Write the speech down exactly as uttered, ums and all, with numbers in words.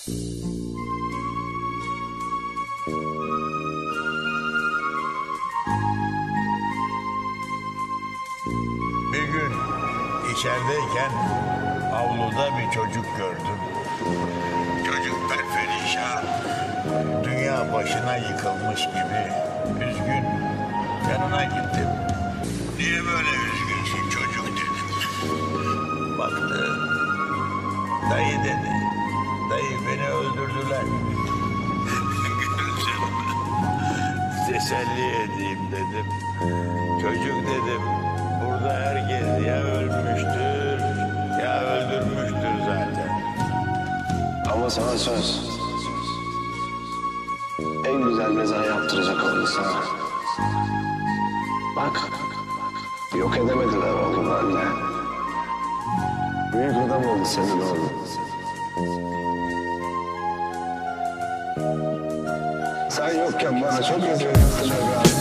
Bir gün içerideyken avluda bir çocuk gördüm. Çocuk perperişan, dünya başına yıkılmış gibi üzgün. Yanına gittim. Niye böyle üzgünsün çocuk dedim. Baktı. Dayı dedi. Dayı beni öldürdüler. Teselli edeyim dedim. Çocuk dedim. Burada herkes ya ölmüştür ya öldürmüştür zaten. Ama sana söz. En güzel mezar yaptıracak o insana. Bak. Yok edemediler oğlum anne. Büyük adam oldu senin oğlun. Sen yokken bana çok üzüldüm be abi.